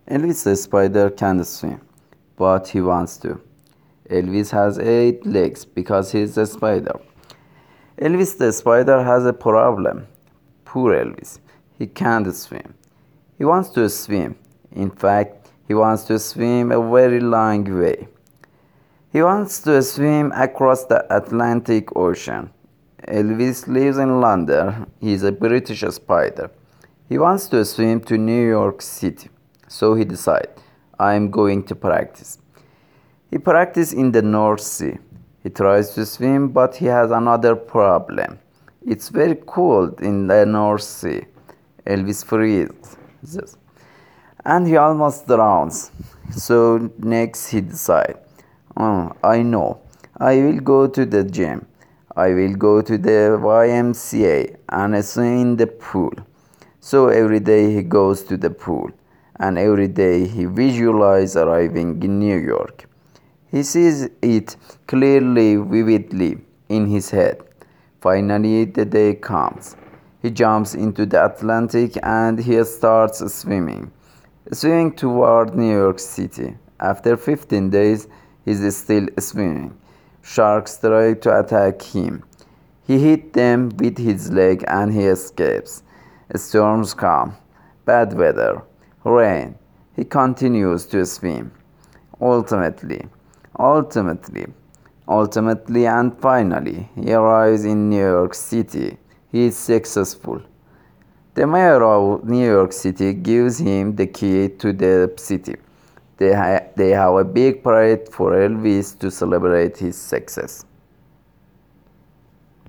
Elvis the spider can't swim, but he wants to. Elvis has 8 legs because he's a spider. Elvis the spider has a problem. Poor Elvis. He can't swim. He wants to swim. In fact, he wants to swim a very long way. He wants to swim across the Atlantic Ocean. Elvis lives in London. He's a British spider. He wants to swim to New York City. So he decides, I'm going to practice. He practices in the North Sea. He tries to swim, but he has another problem. It's very cold in the North Sea. Elvis freezes. And he almost drowns. So next he decides, oh, I know. I will go to the gym. I will go to the YMCA and swim in the pool. So every day he goes to the pool, and every day he visualizes arriving in New York. He sees it clearly, vividly in his head. Finally, the day comes. He jumps into the Atlantic and he starts swimming toward New York City. After 15 days, he's still swimming. Sharks try to attack him. He hits them with his leg and he escapes. Storms come, bad weather, rain. He continues to swim. Ultimately, ultimately, and finally, he arrives in New York City. He is successful. The mayor of New York City gives him the key to the city. They have a big parade for Elvis to celebrate his success.